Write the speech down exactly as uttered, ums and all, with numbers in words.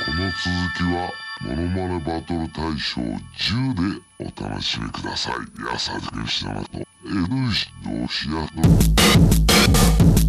この続きはモノマネバトル大賞じゅうでお楽しみください。安原健志だなとエルシドシアと